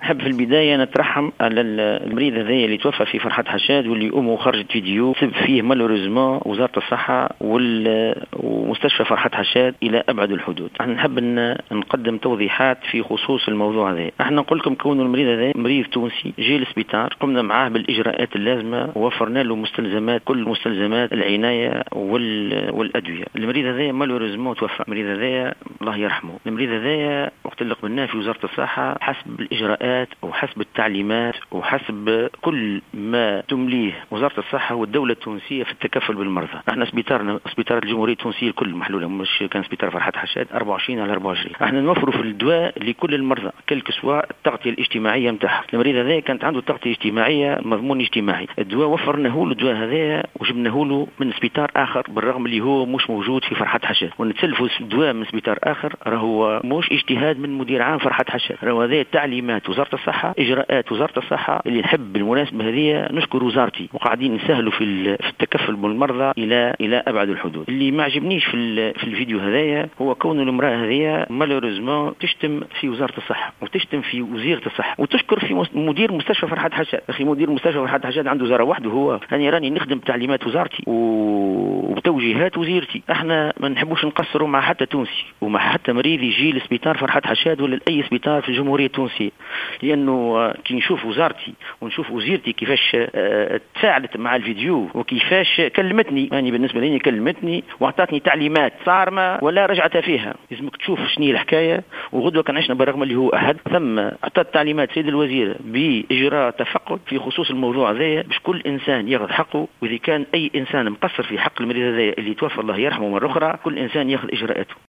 نحب في البداية نترحم على المريض هذايا اللي توفى في فرحة حشاد، واللي أمه خرجت فيديو سب فيه مالوريزمون وزارة الصحة ومستشفى فرحة حشاد إلى أبعد الحدود. احنا نحب نقدم توضيحات في خصوص الموضوع هذا. احنا نقول لكم كون المريض هذا مريض تونسي جاي للسبيطار، قمنا معاه بالإجراءات اللازمة ووفرنا له كل مستلزمات العناية والأدوية. المريض هذا مالوريزمون توفى. المريض هذا الله يرحمه. المريض هذا وقت اللي قبلناه في وزارة الصحة حسب الإجراءات وحسب التعليمات وحسب كل ما تمليه وزارة الصحة والدولة التونسية في التكفل بالمرضى. احنا سبيطار الجمهورية التونسية الكل محلولة، مش كان سبيطار فرحة حشاد 24 على 24. احنا نوفروا في الدواء لكل المرضى كلك سواء التغطية الاجتماعية نتاعها. المريض هذا كانت عنده تغطية اجتماعية مضمون اجتماعي، الدواء وفرناه له الدواء هذا وجبناه له من سبيطار آخر بالرغم اللي هو مش موجود في فرحة حشاد. ونتسلفوا الدواء من سبيطار آخر راهو مش اجتهاد من مدير عام فرحة حشاد، راهو هذه تعليمات وزارة الصحة، إجراءات وزارة الصحة. اللي نحب بالمناسبة هذه نشكر وزارتي وقاعدين نسهلوا في التكفل بالمرضى إلى أبعد الحدود. اللي ما عجبنيش في الفيديو هذايا هو كون المرأة هذه مالوريزمون تشتم في وزارة الصحة وتشتم في وزيرة الصحة وتشكر في مدير مستشفى فرحة حشاد. أخي مدير مستشفى فرحة حشاد عنده زارة وحده، هو أنا راني نخدم تعليمات وزارتي وتوجيهات وزيرتي. احنا ما نحبوش نقصروا مع حتى تونسي ومع حتى مريض يجي لسبيطار فرحة حشاد ولا لأي سبيطار في الجمهورية التونسية، لأنه كي نشوف وزارتي ونشوف وزيرتي كيفاش تفاعلت مع الفيديو وكيفاش كلمتني، يعني بالنسبة لي كلمتني واعطتني تعليمات صارمة ولا رجعت فيها. لازمك تشوف شنو الحكاية. وغدوة كان عشنا برغم اللي هو أحد ثم أعطت تعليمات سيد الوزير بإجراء تفقد في خصوص الموضوع هذا باش كل إنسان ياخذ حقه، وإذا كان أي إنسان مقصر في حق المريض هذا اللي توفى الله يرحمه مرة أخرى كل إنسان ياخذ إجراءاته.